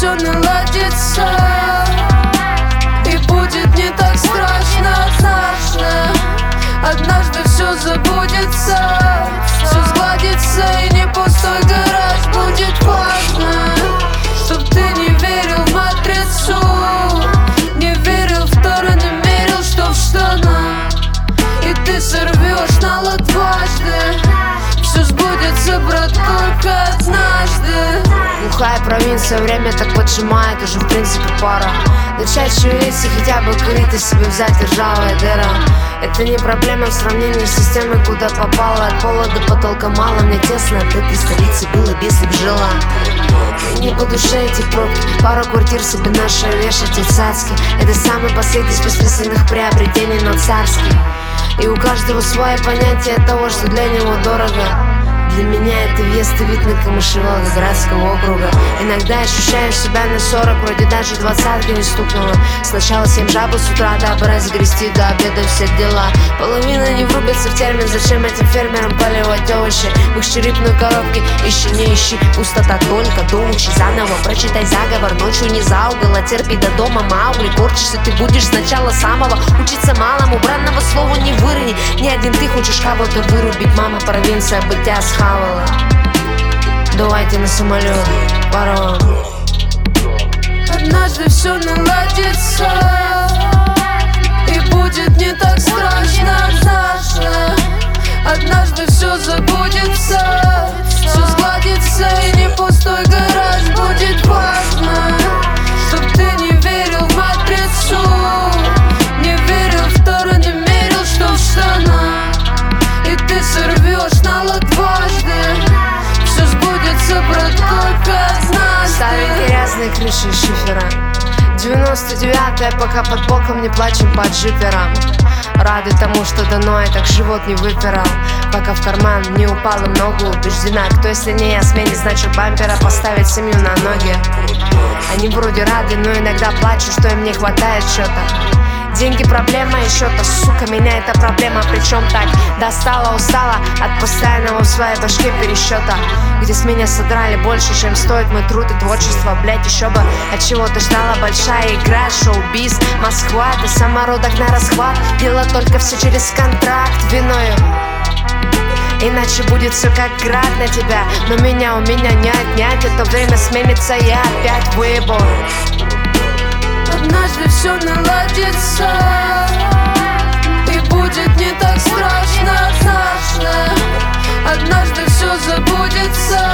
все наладится, и будет не так страшно однажды. Однажды все забудется, все сгладится, и не пустой гараж будет важно. Чтоб ты не верил в матрицу, не верил в Тору, не верил, что в штанах, и ты сорвешь нало дважды. Все сбудется, брат, только однажды. Глухая провинция, время так поджимает, уже в принципе пора начать шевелиться, хотя бы корито себе взять ржавая дыра. Это не проблема в сравнении с системой, куда попала. От пола до потолка мало, мне тесно от этой столицы было, если б жила. И не по душе эти пробки, пару квартир себе наши вешать и цацки. Это самый последний из бессмысленных приобретений, но царский. И у каждого свое понятие того, что для него дорого. Для меня это въезд и вид на камыши Волгоградского округа. Иногда ощущаю себя на 40, вроде даже 20-ки не стукнула. Сначала 7 жабы с утра, дабы разгрести до обеда все дела. Половина не врубится в термин, зачем этим фермерам поливать овощи в их черепной коробке. Ищи, не ищи, пустота только, доучи заново. Прочитай заговор, ночью не за угол, а терпи до дома Маугли. Корчишься ты будешь сначала самого, учиться малому, бранного слова не вырони. Не один ты хочешь кого-то вырубить, мама, провинция бытия схавала. Давайте на самолет, паром. Однажды все наладится, и будет не так страшно однажды. Однажды все забудется, все сгладится, и не пустой гараж будет важно. Чтоб ты не верил в матрицу, не верил в Тору, не верил, что в штанах, и ты сорвешь нало дважды. Все сбудется, брат, только однажды. Ставим грязные крыши из шифера, 99-е, пока под боком не плачем под джипером. Рады тому, что дано, и так живот не выпирал, пока в карман не упала много. Убеждена, кто если не я, сменит значок бампера, поставить семью на ноги. Они вроде рады, но иногда плачут, что им не хватает чего-то. Деньги проблема и счета, сука, меня эта проблема причем так достала, устала от постоянного в своей башке пересчета, где с меня содрали больше, чем стоит мой труд и творчество. Блять, еще бы от чего-то ждала большая игра, шоу-биз, Москва, это самородок на расхват. Дело только все через контракт виною, иначе будет все как град на тебя. Но меня у меня не отнять, это время сменится, я опять выебу. Однажды все наладится, и будет не так страшно однажды. Однажды все забудется,